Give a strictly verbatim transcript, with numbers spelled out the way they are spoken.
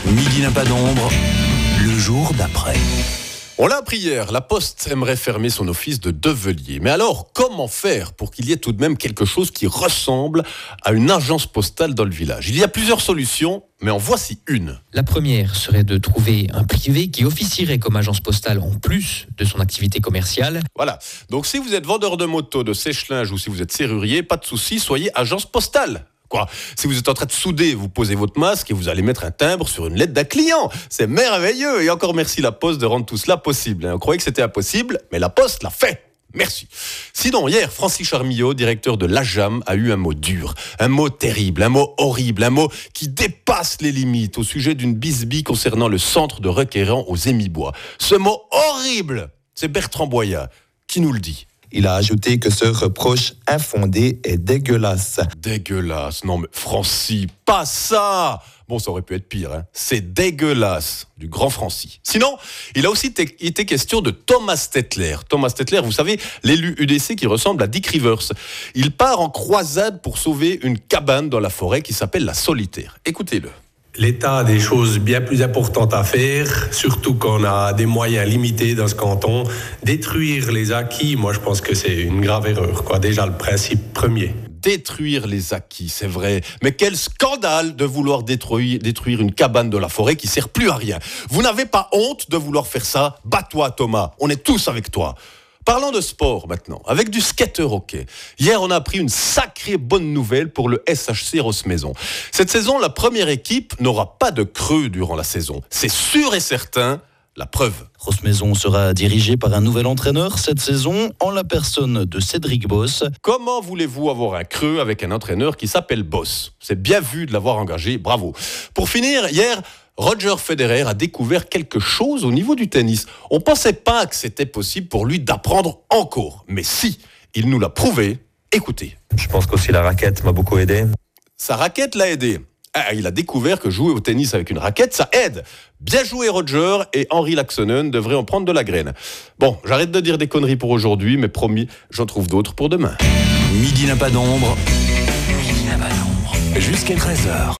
Midi n'a pas d'ombre, le jour d'après. On l'a appris hier, la Poste aimerait fermer son office de Develier. Mais alors, comment faire pour qu'il y ait tout de même quelque chose qui ressemble à une agence postale dans le village ? Il y a plusieurs solutions, mais en voici une. La première serait de trouver un privé qui officierait comme agence postale en plus de son activité commerciale. Voilà, donc si vous êtes vendeur de moto, de sèche-linge ou si vous êtes serrurier, pas de souci, soyez agence postale. Quoi ? Si vous êtes en train de souder, vous posez votre masque et vous allez mettre un timbre sur une lettre d'un client. C'est merveilleux. Et encore merci la Poste de rendre tout cela possible. On croyait que c'était impossible, mais la Poste l'a fait. Merci. Sinon, hier, Francis Charmillot, directeur de l'A J A M, a eu un mot dur, un mot terrible, un mot horrible, un mot qui dépasse les limites au sujet d'une bisbille concernant le centre de requérants aux Émibois. Ce mot horrible, c'est Bertrand Boyat qui nous le dit. Il a ajouté que ce reproche infondé est dégueulasse. Dégueulasse, non mais Francis, pas ça. Bon, ça aurait pu être pire, hein. C'est dégueulasse, du grand Francis. Sinon, il a aussi t- été question de Thomas Stettler. Thomas Stettler, vous savez, l'élu U D C qui ressemble à Dick Rivers. Il part en croisade pour sauver une cabane dans la forêt qui s'appelle la Solitaire. Écoutez-le. L'État a des choses bien plus importantes à faire, surtout qu'on a des moyens limités dans ce canton. Détruire les acquis, moi je pense que c'est une grave erreur, quoi. Déjà le principe premier. Détruire les acquis, c'est vrai. Mais quel scandale de vouloir détruire, détruire une cabane de la forêt qui sert plus à rien. Vous n'avez pas honte de vouloir faire ça ? Bats-toi Thomas, on est tous avec toi. Parlons de sport maintenant, avec du skater hockey. Hier, on a appris une sacrée bonne nouvelle pour le S H C Rossmaison. Cette saison, la première équipe n'aura pas de creux durant la saison. C'est sûr et certain, la preuve. Rossmaison sera dirigé par un nouvel entraîneur cette saison, en la personne de Cédric Boss. Comment voulez-vous avoir un creux avec un entraîneur qui s'appelle Boss ? C'est bien vu de l'avoir engagé, bravo. Pour finir, hier, Roger Federer a découvert quelque chose au niveau du tennis. On ne pensait pas que c'était possible pour lui d'apprendre encore. Mais si, il nous l'a prouvé. Écoutez. Je pense qu'aussi la raquette m'a beaucoup aidé. Sa raquette l'a aidé. Ah, il a découvert que jouer au tennis avec une raquette, ça aide. Bien joué Roger, et Henri Laaksonen devrait en prendre de la graine. Bon, j'arrête de dire des conneries pour aujourd'hui, mais promis, j'en trouve d'autres pour demain. Midi n'a pas d'ombre, midi n'a pas d'ombre, jusqu'à treize heures.